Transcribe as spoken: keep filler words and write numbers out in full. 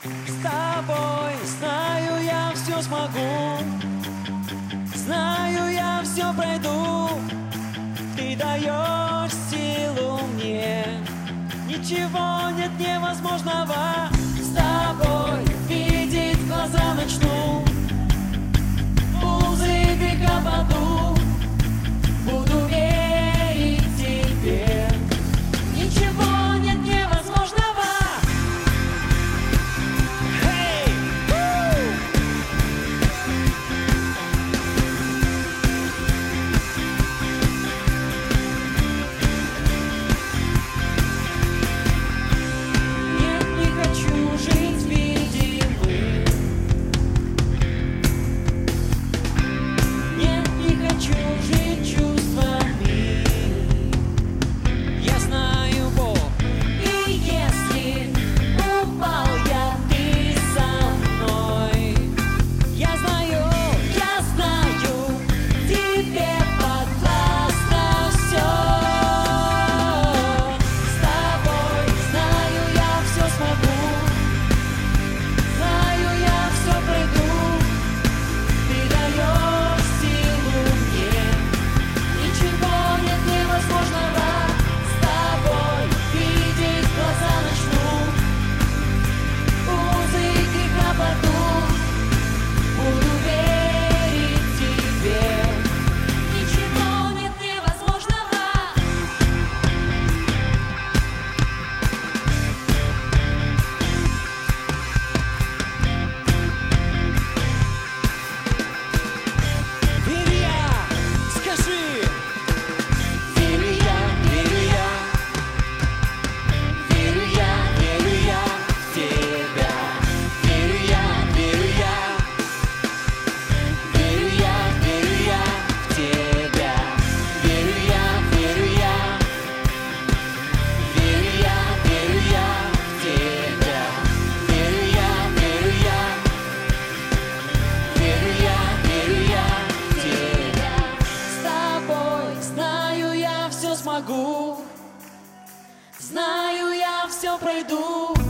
С тобой, знаю, я все смогу, знаю, я все пройду. Ты даешь силу мне, ничего нет невозможного. С тобой видеть в глаза начну, узы греха паду, буду верить тебе. Ничего нет невозможного. Hey! Нет, не хочу жить видимым. Нет, не хочу жить чувствами. Я знаю, Бог, и если упал я, ты со мной. Я знаю, я знаю, тебе подвластно все. С тобой, знаю, я все смогу, знаю, я все пройду. Ты даешь силу мне, ничего нет невозможного. С тобой видеть в глаза начну, узы греха паду, буду верить тебе. Ничего нет невозможного. Верю я, скажи. Верю я, верю я, верю я, верю я в тебя. Верю я, верю я, верю я, верю я в тебя. Верю я, верю я, верю я, верю я в тебя. Верю я, верю я, верю я, верю я в тебя. С тобой, знаю, я все смогу, знаю, я все пройду.